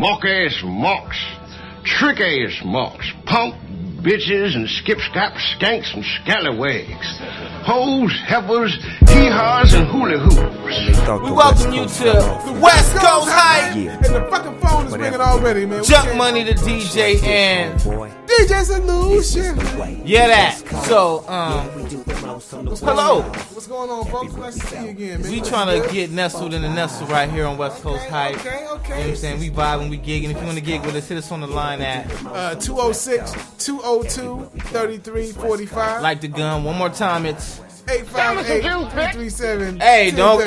mock-ass mocks, trick-ass mocks, punk bitches and skip-scap skanks and scallywags, hoes, heifers, hee-haws, and hooly-hoos. We welcome you to the West Coast Hype. And the fucking phone is ringing already, man. Junk Money to DJ and DJ Solution. yeah, that. So, hello. What's going on, folks? Nice to see you again, man. We trying to get nestled in the nestle right here on West Coast Hype. Okay. You know what I'm saying? We vibing, we gigging. If you want to gig with us, hit us on the line at 206-202-3345. like the gun. One more time, it's 858-337. hey, don't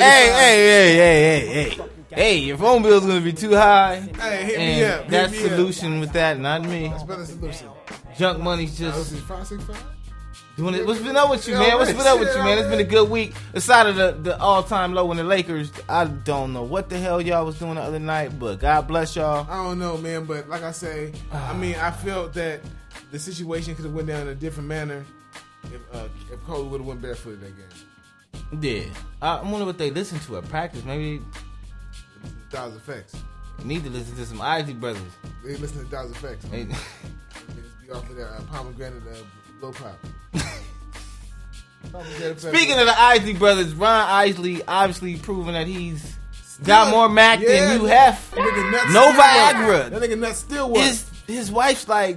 hey, your phone bill's gonna be too high. Hey, hit and me up. That's Solution with that, not me. That's better Solution. Junk Money's just 565? doing it. What's been up with you, man? What's been up with you, man? It's been a good week. Aside of the all-time low in the Lakers, I don't know what the hell y'all was doing the other night, but God bless y'all. I don't know, man, but like I say, I felt that the situation could have went down in a different manner if Kobe would have went barefooted that game. Yeah. I wonder what they listen to at practice. Maybe Dawes Effects. need to listen to some Isley Brothers. They listen to Dawes Effects. Hey. Niggas be off of that pomegranate low pop. Speaking of the Isley Brothers, Ron Isley obviously proving that he's got more Mac than you have. No Viagra. That nigga nuts still work. His wife's like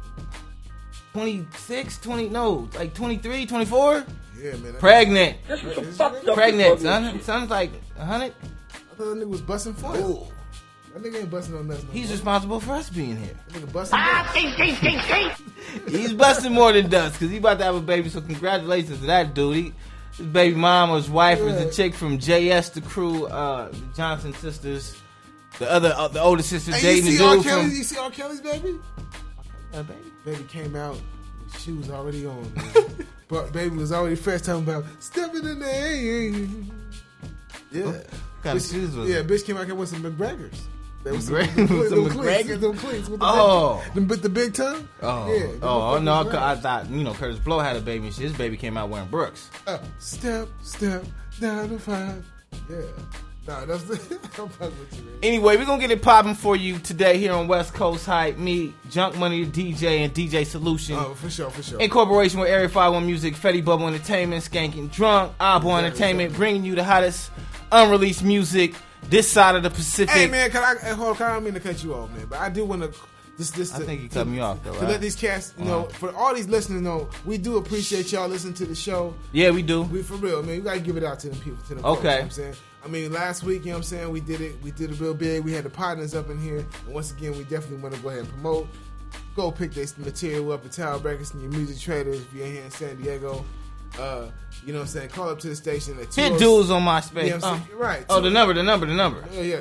26, 23, 24? Yeah, man. Pregnant. Pregnant, son. Son's like 100. I thought that nigga was busting fun. Ooh. That nigga ain't busting no nuts no He's more. responsible for us being here. That nigga busting nuts. He's busting more than dust because he about to have a baby, so congratulations to that dude. His baby mama's wife is a chick from JS The Crew, the Johnson sisters. The older sister dating the dude from... You see R. Kelly's baby? Baby? Baby came out, she was already on. But baby was already fresh talking about stepping in the air. Yeah. What kind of shoes was it? Bitch came out here with some McGregors. They was some McGregors? cleats with Oh. the big tongue. Oh, Yeah, no! I thought Curtis Blow had a baby. His baby came out wearing Brooks. Step down to 5. Yeah. Nah, that's the. I'm fucking with you, man. Anyway, we're gonna get it popping for you today here on West Coast Hype. Me, Junk Money, DJ, and DJ Solution. Oh, for sure. In cooperation with Area 51 Music, Fetty Bubble Entertainment, Skanking Drunk, Abo Entertainment, bringing you the hottest unreleased music this side of the Pacific. Hey man, I don't mean to cut you off, man, but I do want to. I think you cut me off though. To right? let these cats, for all these listeners know, we do appreciate y'all listening to the show. Yeah, we do. We for real, man. We gotta give it out to them people, to them folks, Okay. you know what I'm saying? I mean, last week, you know what I'm saying, we did it real big. We had the partners up in here, and once again, we definitely want to go ahead and promote. Go pick this material up at Tower Breakers and your music traders if you're in here in San Diego. You know what I'm saying? Call up to the station at 206. Hit dudes on MySpace. You know what I'm saying? Right. Oh, the number. Yeah.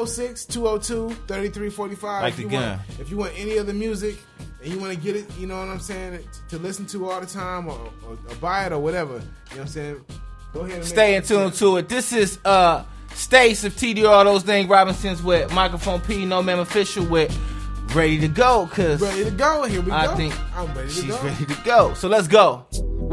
206-202-3345. Like the gun. If you want any other music and you want to get it, you know what I'm saying, to listen to all the time or buy it or whatever, you know what I'm saying? Go ahead and stay in tune to it. This is Stace of TD All Those Things Robinsons with Microphone P, No Ma'am Official with Ready to Go. Cause ready to go. Here we go. I think I'm ready to she's go. ready to go. So let's go.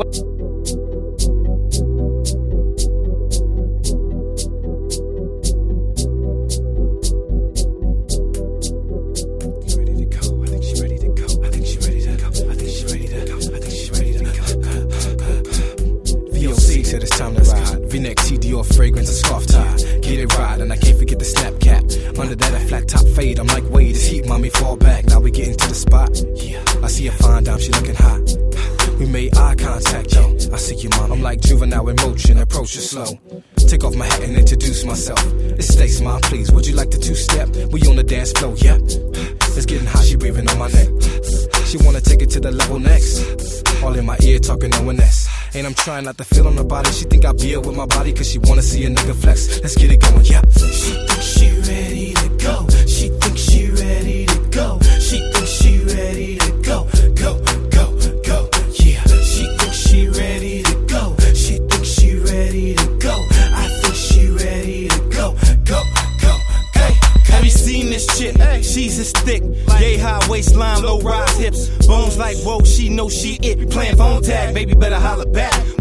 Said it's time to ride. V-neck, TDO, fragrance, a scarf tie. Get it right, and I can't forget the snap cap. Under that, a flat top fade. I'm like, wait, this heat, mommy, fall back. Now we getting to the spot. Yeah, I see her fine dime, she looking hot. We made eye contact, yo. I see you, mom. I'm like juvenile in motion, approach it slow. Take off my hat and introduce myself. It's Stace, mom, please. Would you like the two-step? We on the dance floor, yeah. It's getting hot, she breathing on my neck. She wanna take it to the level next. All in my ear, talking no one else. And I'm trying not to feel on her body. She think I be with my body, cause she wanna see a nigga flex. Let's get it going, yeah. She thinks she ready to go. She thinks she ready to go. She thinks she ready to go. Go, go, go, yeah. She thinks she ready to go. She thinks she ready to go. I think she ready to go. Go, go, go. Have you seen this chick? She's as thick, yay high waistline, low rise hips, bones like whoa. She know she it. Playing phone tag, baby better holler back.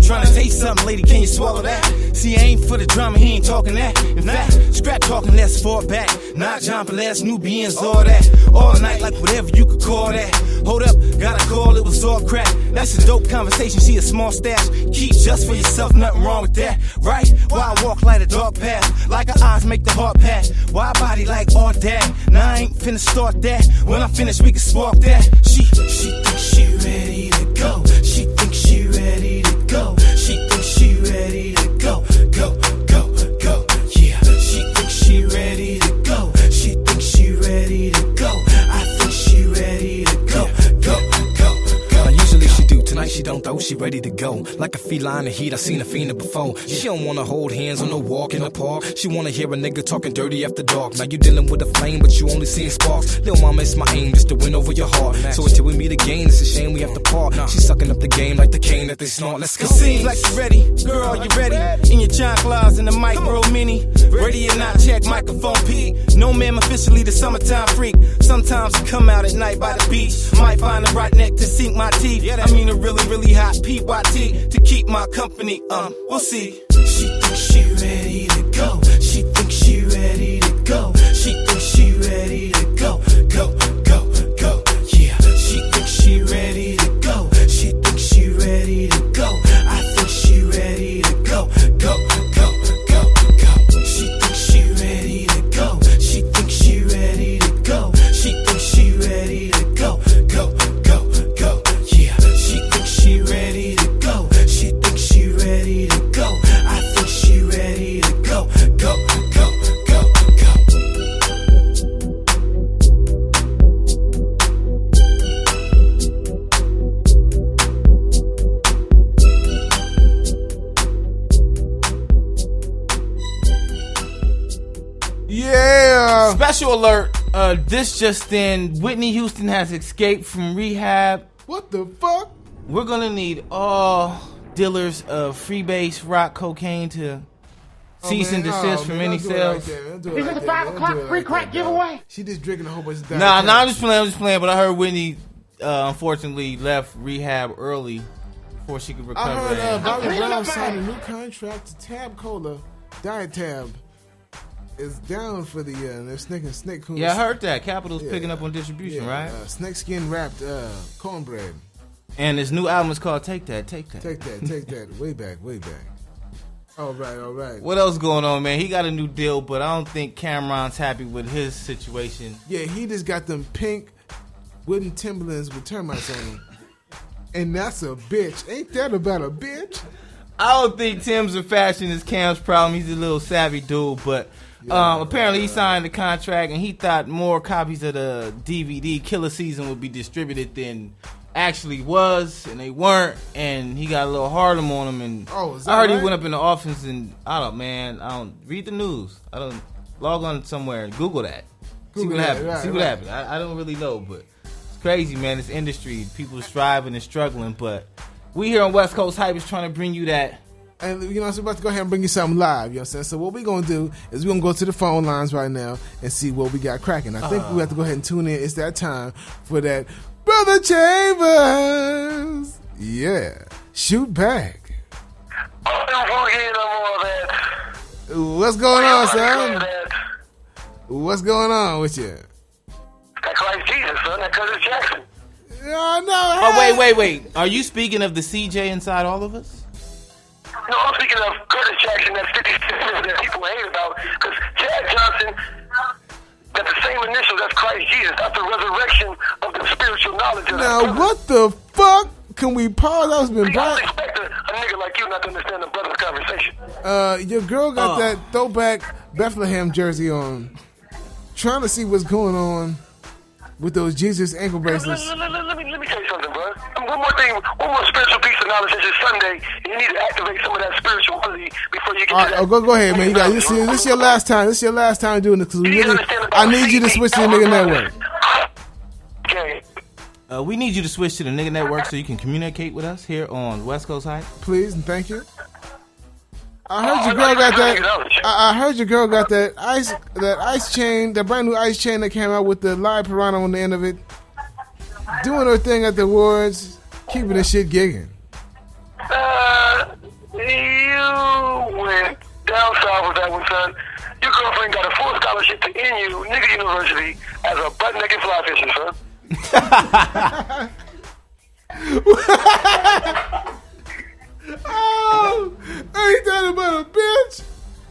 Trying to taste something, lady, can you swallow that? See, I ain't for the drama, he ain't talking that. In fact, scrap talking, let's fall back. Not jumping, last Nubians, all that. All night, like whatever you could call that. Hold up, got a call, it was all crap. That's a dope conversation, see a small stash. Keep just for yourself, nothing wrong with that, right? Why I walk like a dog path, like her eyes make the heart pass. Why body like all that? Now I ain't finna start that. When I finish, we can spark that. She thinks she ready to go. She thinks she ready to go. She thinks she ready to go. Go, go, go, yeah. She thinks she ready to go. She thinks she ready to go. I think she ready to go. Go, go, go. Usually she do, tonight she don't though. She ready to go. Like a feline in heat, I seen a fiend before. She don't wanna hold hands on no walk in the park. She wanna hear a nigga talking dirty after dark. Now you dealing with a flame, but you only seeing sparks. Little mama, it's my aim just to win over your heart. So until we meet again, it's a shame we have to part. She's sucking up the game like the cane that they snort. Let's go. It seems like you ready, girl, you ready? In your John Claus in the micro mini. Ready or not, check microphone P. No ma'am, officially the summertime freak. Sometimes I come out at night by the beach. Might find a right neck to sink my teeth. I mean a really, really hot PYT to keep my company. We'll see. She thinks she ready to go. She thinks she ready to go. She thinks she ready to go. Go, go, go, yeah. She thinks she ready to go. She thinks she ready to go. I think she ready to go. Go, go, go, go. She thinks she ready to go. She thinks she ready to go. She thinks she ready to go. Go, go, go, yeah. She thinks she ready to go. She thinks she ready to go. I think she ready to go. Go, go, go, go. Yeah. Special alert. This just in. Whitney Houston has escaped from rehab. What the fuck? We're going to need all dealers of freebase, rock, cocaine to cease and desist from any sales. Is it the 5 o'clock free crack giveaway? She just drinking a whole bunch of Diet Nah, Coke. I'm just playing. But I heard Whitney, unfortunately, left rehab early before she could recover. I heard and- Bobby Brown signed a new contract to Tab Cola. Diet Tab is down for the year. And they're snicking Snake Coons. Yeah, I heard that. Capital's picking up on distribution, right? Snake skin wrapped cornbread. And his new album is called Take That, Take That. Take that. Way back. All right. What else going on, man? He got a new deal, but I don't think Cameron's happy with his situation. Yeah, he just got them pink wooden Timberlands with termites on them. And that's a bitch. Ain't that about a bitch? I don't think Tim's a fashion is Cam's problem. He's a little savvy dude, but apparently he signed the contract and he thought more copies of the DVD Killer Season would be distributed than actually was, and they weren't, and he got a little Harlem on him. And is that I heard right? he went up in the office and I don't read the news. I don't log on somewhere and Google that. See what happens. I don't really know, but it's crazy, man. This industry, people striving and struggling, but we here on West Coast Hype is trying to bring you that. And you know, I'm about to go ahead and bring you something live. You know what I'm saying? So what we're gonna do is we're gonna go to the phone lines right now and see what we got cracking. I think we have to go ahead and tune in. It's that time for that Brother Chambers. Yeah, shoot back. What's going on, son? What's going on with you? That Christ Jesus, son. That Curtis Jackson. Oh, no. Oh, wait. Are you speaking of the CJ inside all of us? No, I'm speaking of Curtis Jackson, that 56 that people hate about. Because Chad Johnson got the same initials as Christ Jesus. That's the resurrection of the spiritual knowledge of Now, that. what the fuck? Can we pause? I was been I blind. expect a nigga like you not to understand the brother's conversation. Your girl got that throwback Bethlehem jersey on. Trying to see what's going on with those Jesus ankle bracelets. Let me tell you something, bro. One more spiritual piece of knowledge. It's just Sunday, and you need to activate some of that spirituality before you get All to right, that. go ahead, man. You got this is your last time. This is your last time doing this because I need you to switch to the nigga network. Okay. We need you to switch to the Nigga Network so you can communicate with us here on West Coast Hype. Please and thank you. I heard your girl got that. I heard your girl got that ice chain, that brand new ice chain that came out with the live piranha on the end of it. Doing her thing at the awards, keeping the shit gigging. You went down south with that one, son. Your girlfriend got a full scholarship to NU, nigga University, as a butt-naked fly fisher, son. Oh, ain't that about a bitch?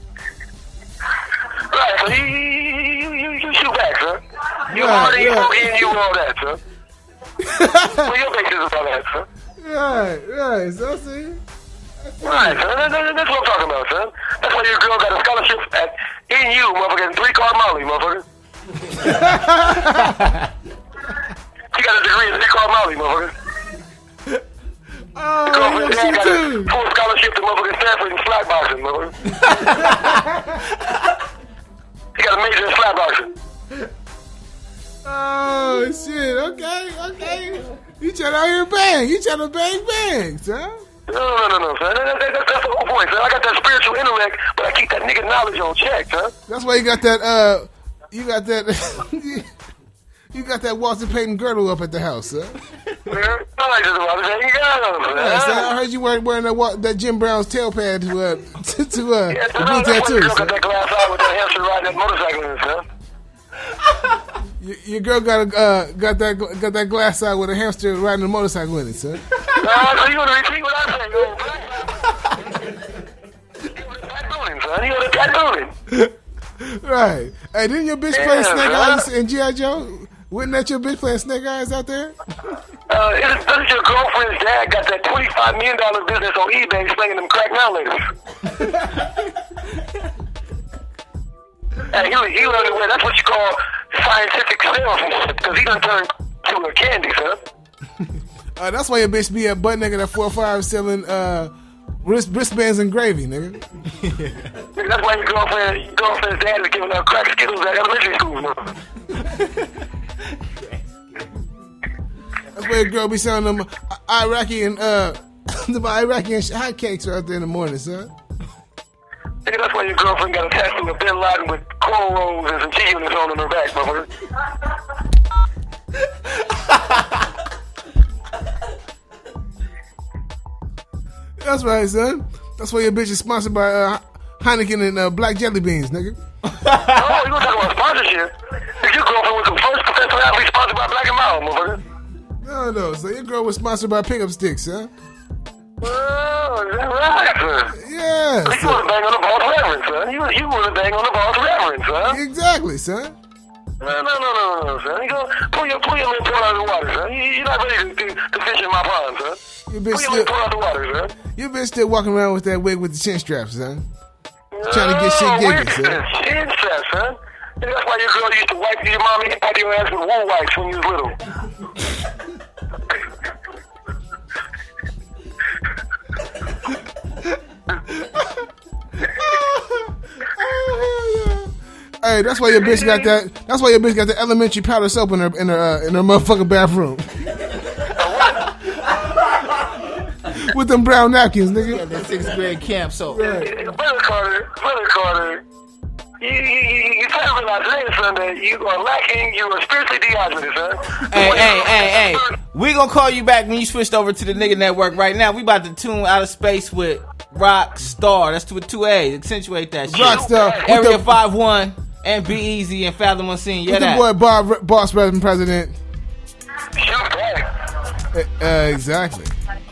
Right, so you shoot back, son. You Right, already right. NU and all that, son. Well, your basis is all that, son. Right. So see, Right, son. That's what I'm talking about, son. That's why your girl got a scholarship at NU, motherfucker, and 3-card Molly, motherfucker. She got a degree in 3-card Molly, motherfucker. oh, Girlfriend yes, dad got she a do. full scholarship to motherfucking Stanford in slap boxing, motherfucker. He got a major in slap boxing. Oh shit. Okay. You trying to out here bang? You trying to bang, son? No, son. That's the whole point, son. I got that spiritual intellect, but I keep that nigga knowledge on check, son. That's why you got that. You got that. You got that Walter Payton girdle up at the house, son. I like this about it. You got him, Yeah, son, son. I heard you wearing that Jim Brown's tail pad to Yeah, be that's why your tattooed, girl got son. that glass eye with that hamster riding that motorcycle in it, son. Your girl got that glass eye with a hamster riding a motorcycle in it, son. So you want to repeat what I say, son. You want to tattooing. Right. Hey, didn't your bitch play Yeah, Snake man. Eyes in G.I. Joe? Wasn't that your bitch playing Snake Eyes out there? Doesn't your girlfriend's dad got that $25 million business on eBay slinging them crack now ladies? Hey, he learned it well. That's what you call scientific salesmanship, because he done turned to a candy, son. That's why your bitch be at butt naked at 4-5 selling wristbands and gravy, nigga. That's why your girlfriend's dad is giving out crack Skittles at elementary school, man. That's why your girl be selling them Iraqi and hotcakes right there in the morning, son. Nigga, that's why your girlfriend got a tattoo of Bin Laden with cornrows and some cheese units on her back, motherfucker. That's right, son. That's why your bitch is sponsored by Heineken and Black Jelly Beans, nigga. Oh, you gonna talk about sponsorship? If your girlfriend was the first professional athlete sponsored by Black and Mild, motherfucker. No. So your girl was sponsored by Pickup Sticks, son. Oh, is that right, son? Yeah. You want to bang on the boss reverend, son. You want to bang on the boss reverend, son. Exactly, son. No, son. You go pull your little toe out of the water, son. You're not ready to fish in my pond, son. Your Pull bitch your little toe out of the water, son. Your bitch still walking around with that wig with the chin strap, son. Trying to get shit gigging, son. Chin strap, son. That's why your girl used to wipe your mommy and your ass with wool wipes when you was little. Hey, that's why your bitch got that. That's why your bitch got the elementary powder soap in her motherfucking bathroom. With them brown napkins, nigga. That 6th grade camp soap. Brother Carter, you try to realize today, son, that you are lacking, you are spiritually dehydrated, son. Hey. We gonna call you back when you switched over to the nigga network right now. We about to tune Out of Space with Rockstar. That's with 2 A's. Accentuate that shit. Rockstar. Area 51 and Be Easy and Fathom Unseen. Yeah, With the that. boy Boss President. Shoot back. Exactly.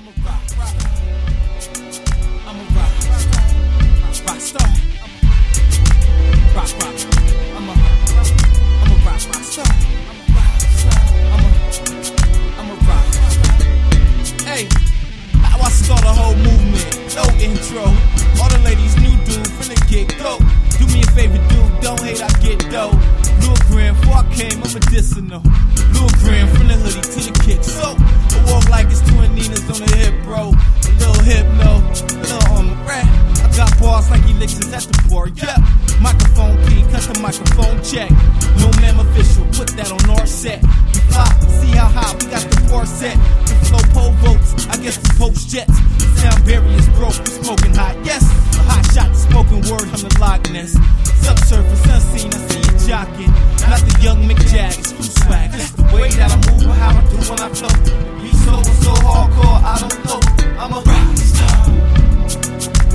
Hey, how I start a whole movement, no intro. All the ladies new dude finna get go. Do me a favor, dude, don't hate, I get dough. Lil Grim, before I came, I'm medicinal. Lil Grim, from the hoodie to the kick. So, I walk like it's twin Ninas on the hip, bro. A little hypno, a little on the rap. I got bars like elixirs at the bar, yeah. Microphone key, cut the microphone check. No man official, put that on our set. We fly, see how high we got the bar set. The flow pole votes, I guess the post jets. The sound barriers broke, we smoking hot, yes. A hot shot, the spoken word, I'm the Loch Ness. Subsurface unseen, I see you jocking. Not the young Mick Jagger, screw swag. It's the way that I move, how I do when I flow. Be so hardcore, I don't know. I'm a rock star.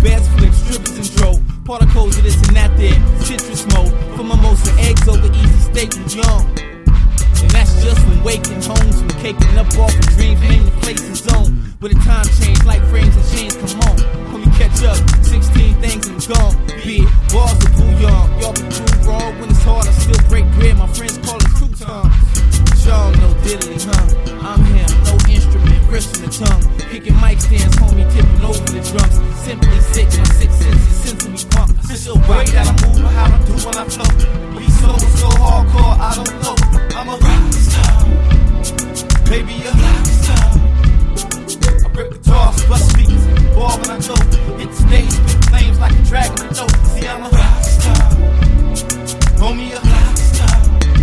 Bears flips, strippers and dro. Particles of this and that there. Citrus mode. For mimosa eggs over easy steak and young. And that's just from waking homes, from caking up off of dreams, name the place and zone. But the time change like frames and chains, come on. When we catch up, 16 things and I'm gone. Be it bars or bouillon, y'all be proved wrong. When it's hard, I still break bread, my friends call it croutons. Y'all know diddly, huh? I'm him, no instrument, wrist in the tongue. Kicking mic stands, homie, tipping over the drums. Simply sick, my six senses, sensory pump. It's the way that I move, how I do when I flow. Be so hardcore, I don't know. I'm a rock star, baby, a rock star. I rip guitars, bust speakers, ball when I go. Hit the stage, spit flames like a dragon with dope. See, I'm a rock star, homie, a rock star.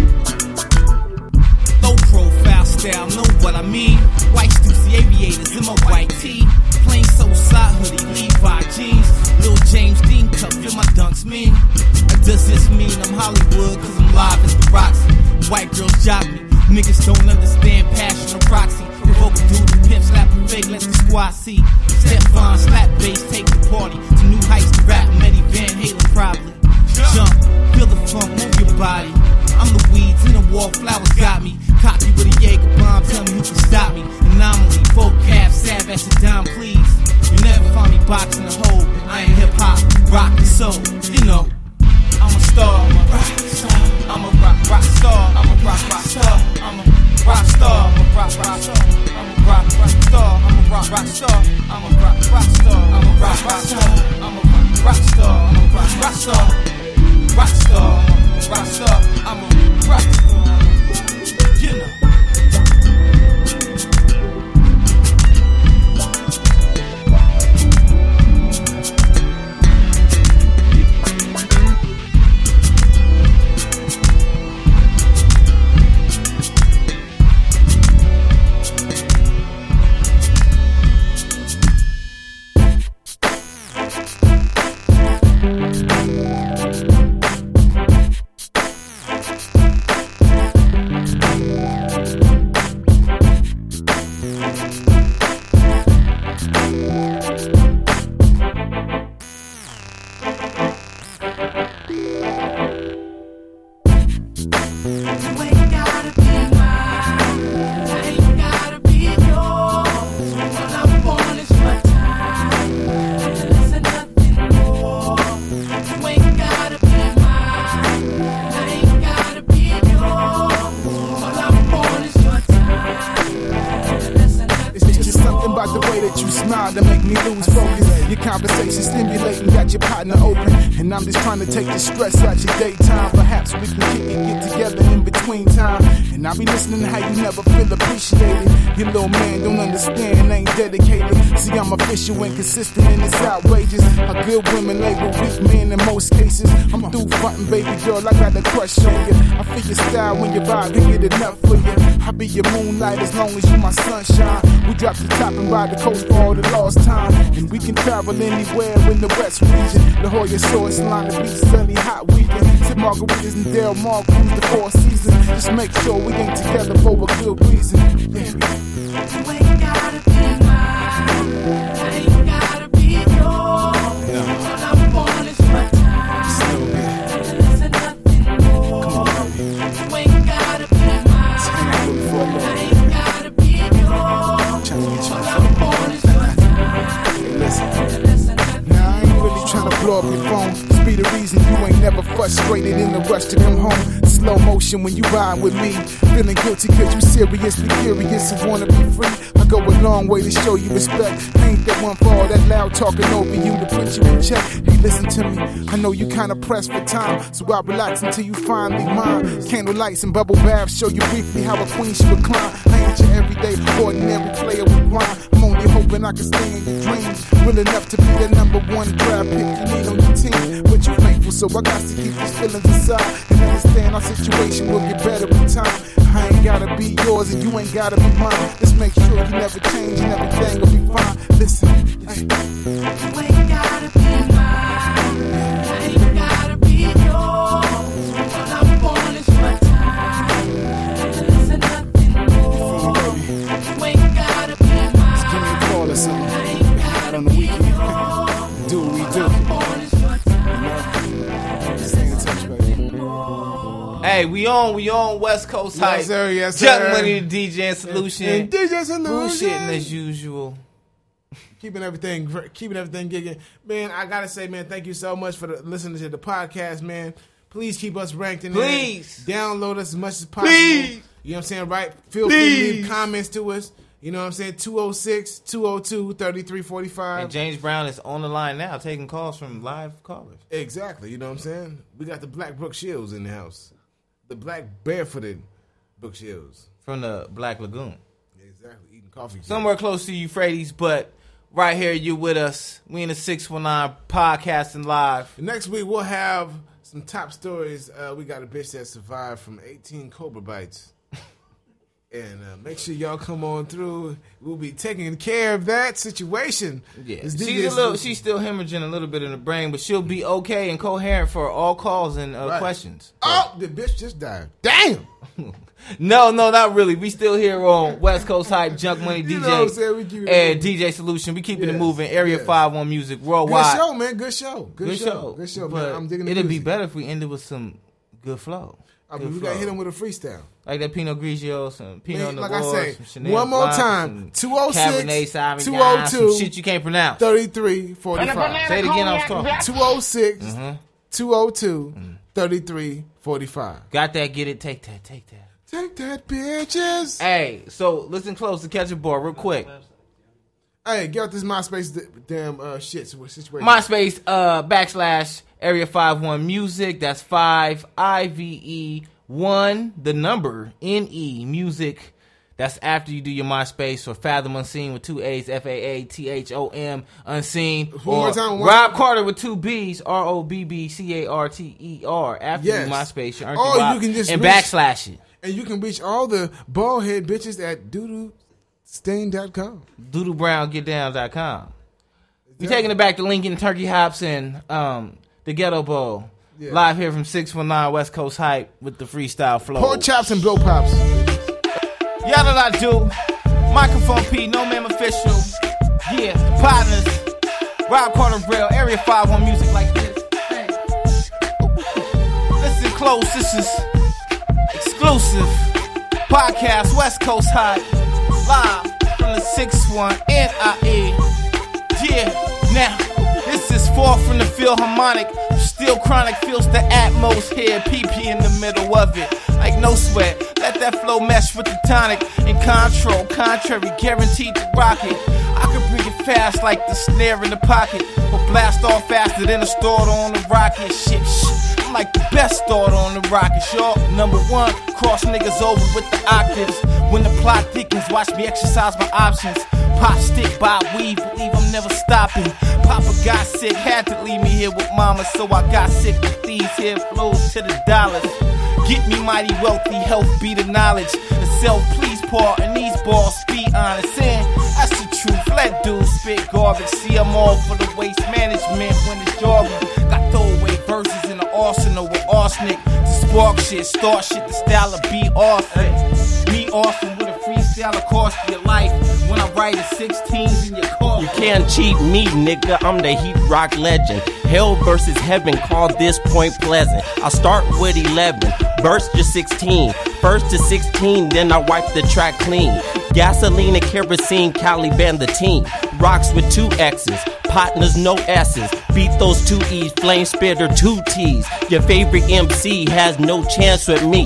Low profile style, know what I mean. White Stussy aviators in my white tee. Plain so side hoodie, Levi jeans. Lil James Dean cup, feel my dunks mean. Or does this mean I'm Hollywood, cause I'm live as the Roxy? White girls job me, niggas don't understand passion or proxy. Provoke a dude to pimp, slap a fake, let the squad see. Stefan, slap bass, take the party to new heights to rap. Eddie Van Halen probably. Jump, feel the funk, move your body. I'm the weeds in the wallflowers got me. Cocky with a Jaeger bomb, tell me who can stop me. Anomaly, vocab, sav, at your dime, please. You never find me boxing a hole. I ain't hip hop, rock and soul, you know. I'm a star, I'm a rock star. I'm a rock star. I'm a rock star. I'm a rock star. I'm a rock star. I'm a rock star. I'm a rock star. I'm a rock star. I'm a rock star. I'm a rock star. I'm a rock star. Rock star. Rock star. I'm a rock star. You know. I'm just trying to take the stress out your daytime. Perhaps we can get together in between time. And I'll be listening to how you never feel appreciated. Your little man don't understand, ain't dedicated. See, I'm official and consistent and it's outrageous. How good women label weak men in most cases. I'm through frontin', baby girl, I got a crush on you. I feel your style when your vibe can get enough for you. I'll be your moonlight as long as you my sunshine. We drop the top and ride the coast for all the lost time. And we can travel anywhere in the West region. La Jolla Shores, Solana Beach, sunny hot weekend. Sip margaritas and Del Mar, cruise the 4 seasons. Just make sure we ain't together for a good reason. Yeah. You ain't gotta be mine. I ain't gotta be yours. No. All I want is my time. Listen, nothing more. Come on, baby. You ain't gotta be mine. I ain't gotta be yours. All I want is my time. Listen, now I ain't really trying to blow up your phone. Be the reason you ain't never frustrated in the rush to come home. Slow motion when you ride with me. Feeling guilty cause you seriously curious and wanna be free. I go a long way to show you respect. I ain't that one for all that loud talking over you to put you in check. Hey, listen to me. I know you kinda pressed for time, so I'll relax until you finally mine. Candle lights and bubble baths show you briefly how a queen should recline. I ain't your everyday ordinary player with grind. I'm only hoping I can stay in your dreams. Real enough to be the #1 grab pick you need on your team. But you faithful, so I got to keep these feelings inside and understand our situation will get better with time. I ain't gotta be yours and you ain't gotta be mine. Let's make sure you never change and everything will be fine. Listen, hey. You ain't gotta be mine. I ain't gotta be yours. All I want is my time. Listen, nothing more. You ain't gotta be mine. Just give me a call or something. I ain't gotta on the be weekend. yours. Do what we Hey, we on West Coast Hype. Yes, sir. Yes, sir. Junk Money, the DJ Solution. And DJ Solution. Bullshitting as usual. Keeping everything gigging. Man, I gotta say, man, thank you so much for listening to the podcast, man. Please keep us ranked in Please. there. Download us as much as possible. Please. You know what I'm saying, right? Feel free to leave comments to us. You know what I'm saying? 206-202-3345. And James Brown is on the line now, taking calls from live callers. Exactly. You know what I'm saying? We got the Black Brook Shields in the house. The Black Barefooted Brook Shields. From the Black Lagoon. Exactly. Eating coffee. Somewhere close to Euphrates, but right here you with us. We in the 619 podcasting live. Next week we'll have some top stories. We got a bitch that survived from 18 cobra bites. And make sure y'all come on through. We'll be taking care of that situation. Yeah, she's still hemorrhaging a little bit in the brain, but she'll be okay and coherent for all calls and questions. Oh, the bitch just died. Damn. No, not really. We still here on West Coast Hype, Junk Money, You DJ, know what I'm saying? We keep it and moving. DJ Solution. We keeping it Yes, moving. Area yes. 51 Music worldwide. Good show, man. Good show. Good show, But man. I'm digging the it'd be music. better if we ended with some good flow. I mean, we Good got to hit flow. him with a freestyle. Like that Pinot Grigio, some Pinot Man, Noir, like I say, some Chanel one more Blanc, time, some 206, Cabernet Sauvignon, 202, some shit you can't pronounce. 3345. Say it again, I was talking. 206 202 3345. Got that, get it, take that. Take that, bitches. Hey, so listen close to Catch a Ball real quick. Hey, get out this MySpace damn shit situation. MySpace / Area 51 Music. That's 5IVE1 the number NE Music. That's after you do your MySpace or Fathom Unseen with 2 A's FAATHOM Unseen. One more time. Rob Carter with 2 B's ROBBCARTER. After Yes. you MySpace, you earn Or your you can just and reach- backslash it. And you can reach all the baldhead bitches at doodlestain.com. DoodleBrownGetDown.com. We taking it back to Lincoln, Turkey Hops, and the Ghetto Bowl. Yeah. Live here from 619 West Coast Hype with the freestyle flow. Pork chops and blow pops. Y'all know what I do. Microphone P, No Man Official. Yeah, partners. Rob Carter Braille, Area 51 Music like this. Hey. Listen close, this is exclusive podcast, West Coast Hype. Live from the 61 NIE. Yeah, now, this is far from the Philharmonic. Still chronic, feels the atmos here. PP in the middle of it. Like no sweat, let that flow mesh with the tonic. In control, contrary, guaranteed to rock it. I can bring it fast like the snare in the pocket. Or blast off faster than a start on the rocket. Shit, I'm like the best start on the rocket. Y'all, number one, cross niggas over with the octaves. When the plot thickens, watch me exercise my options. Pop stick, buy weed, believe I'm never stopping. Papa got sick, had to leave me here with mama, so I got sick with these here flows to the dollars. Get me mighty wealthy, health be the knowledge. The self-please part, and these balls be honest. And that's the truth, let dudes spit garbage. See, I'm all for the waste management when it's jogging. Got throwaway verses in the arsenal with arsenic. To spark shit, start shit, the style of be awesome. Me awesome with a freestyle, of course, your life. When I write at 16s in your car. You can't cheat me, nigga, I'm the heat rock legend. Hell versus heaven, call this point pleasant. I start with 11, verse just 16. First to 16, then I wipe the track clean. Gasoline and kerosene, Caliban the team. Rocks with 2 X's, partners no S's. Beat those 2 E's, flame spitter 2 T's. Your favorite MC has no chance with me,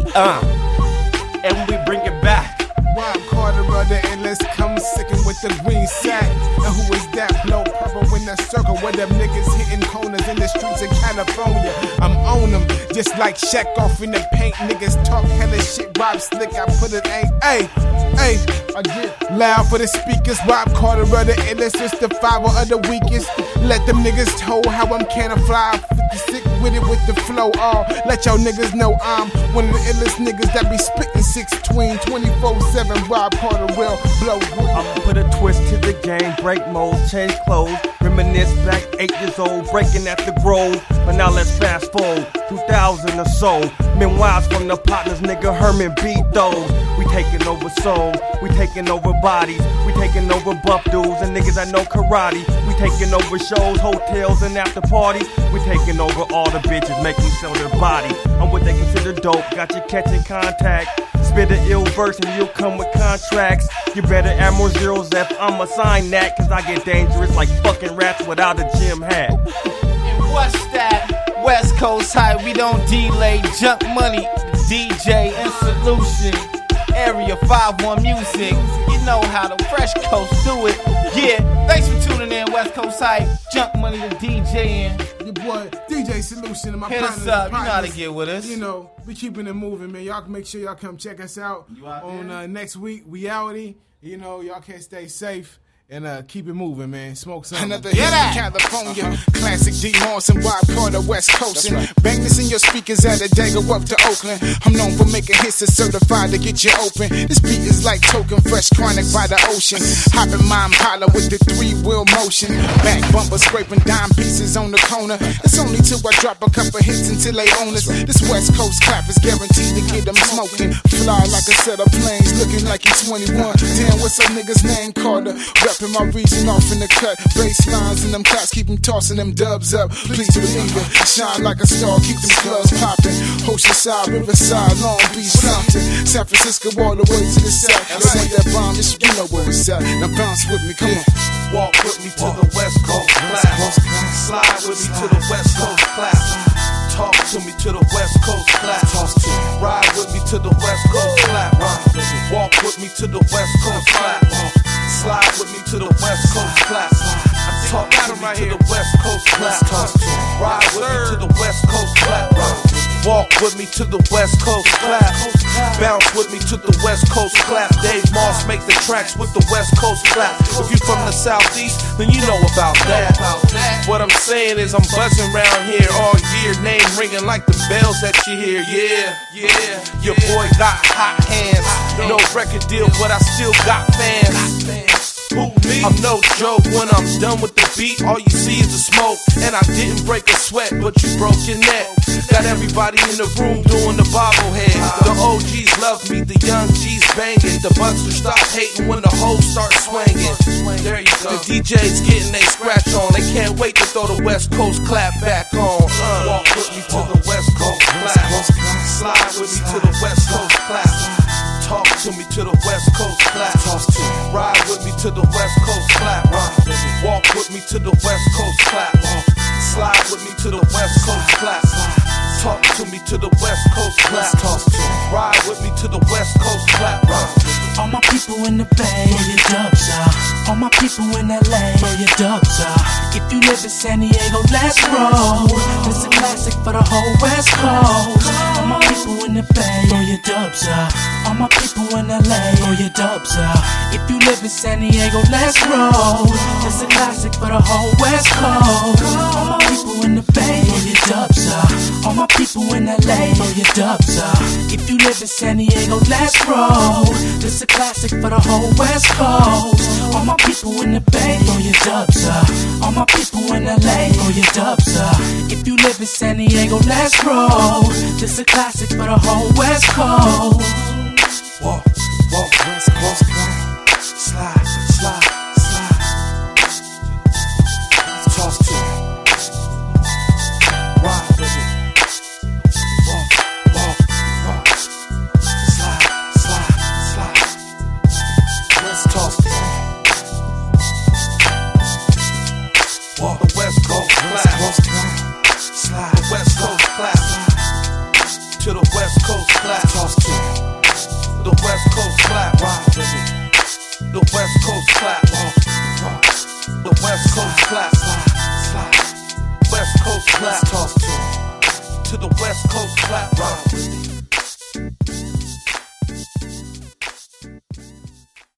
and we bring it back. Rob Carter, brother, and let's come sickin' with the green sack. And who is that? Blow purple in that circle where them niggas hitting corners in the streets of California. I'm on them, just like Shaq off in the paint. Niggas talk hella shit, Rob slick, I put it ain't. Hey, I get loud for the speakers. Rob Carter, brother, and let's just the 5 of the weakest. Let them niggas know how I'm canna fly. 56 with it with the flow. Let y'all niggas know I'm one of the illest niggas that be spitting 6 tween 24/7. Rob Carter will blow green. I'ma put a twist to the game, break molds, change clothes, reminisce back 8 years old, breaking at the Grove. But now let's fast forward, 2000 or so. Memoirs from the partners, nigga Herman beat those. We taking over souls, we taking over bodies, we taking over buff dudes and niggas that know karate. We taking over shows, hotels, and after parties. We taking over all the bitches, make them sell their body. I'm what they consider dope, got you catching contact. Spit an ill verse and you'll come with contracts. You better add more zeros if I'ma sign that, cause I get dangerous like fucking rats without a gym hat. And what's that? West Coast hype, we don't delay. Junk Money, DJ and Solution. Area 51 Music. You know how the Fresh Coast do it. Yeah, thanks for tuning in, West Coast hype. Junk Money the DJing. Your boy DJ Solution and my Hit partners. us up, you know how to get with us. You know, we keeping it moving, man. Y'all can make sure y'all come check us out on next week, Reality. You know, y'all can stay safe. And keep it moving, man. Smoke something. Another hit in California. Classic D. Morris and Wild Carter, West Coast. Right. Bang this in your speakers at a day, go up to Oakland. I'm known for making hits that's certified to get you open. This beat is like token fresh chronic by the ocean. Hopping my Impala with the 3-wheel motion. Back bumper scraping dime pieces on the corner. It's only till I drop a couple hits until they own us. This West Coast clap is guaranteed to get them smoking. Fly like a set of planes, looking like he's 21. Damn, what's up nigga's name? Carter. In my region off in the cut, bass lines and them cats keep them tossing them dubs up. Please believe it, shine like a star, keep them clubs popping. Oceanside, Riverside, Long Beach, Compton, San Francisco, all the way to the south. I want that bomb, just you know where it's at. Now bounce with me, come on. Walk with me to the West Coast class. Slide with me to the West Coast class. Talk to me to the West Coast class. Ride with me to the West Coast class. Walk with me to the West Coast class. Slide with me to the West Coast class. Talk to me to the West Coast class. Ride with me to the West Coast class. Walk with me to the West Coast class. Bounce with me to the West Coast class. Dave Moss make the tracks with the West Coast class. If you from the Southeast, then you know about that. What I'm saying is I'm buzzing around here all year. Name ringing like the bells that you hear. Yeah. Your boy got hot hands. No record deal, but I still got fans. Who, me? I'm no joke. When I'm done with the beat, all you see is the smoke. And I didn't break a sweat, but you broke your neck. Got everybody in the room doing the bobblehead. The OGs love me, the young G's banging. The busters stop hating when the hoes start swinging. There you go. The DJs getting they scratch on. They can't wait to throw the West Coast clap back on. Walk with me to the West Coast clap. Slide with me to the West Coast clap. Talk to me to the West Coast clap. Ride with me to the West Coast clap. Walk with me to the West Coast clap. Slide with me to the West Coast clap. Talk to me to the West Coast clap. Ride with me to the West Coast clap. All my people in the Bay, throw your dubs up. All my people in LA, throw your dubs up. If you live in San Diego, let's roll. It's a classic for the whole West Coast. All my people in the Bay, throw your dubs up. All my people in LA, throw your dubs up. If you live in San Diego, let's roll. It's a classic for the whole West Coast. All my people in the Bay, throw your dubs up. All my people in LA, throw your dubs up. If you live in San Diego, let's roll. This a classic for the whole West Coast. All my people in the Bay, throw your dubs up. All my people in LA, throw your dubs up. If you live in San Diego, let's roll. This a classic for the whole West Coast. Walk, West Coast, slide. Toss to me. Ride with me. Walk. Slide. West Coast. Walk the West Coast clap. Slide. The West Coast clap. To the West Coast clap. Toss to me. The West Coast clap. Ride with me. The West Coast clap. The West Coast clap. Slide. West Coast clap. To the West Coast clap. Ride with me.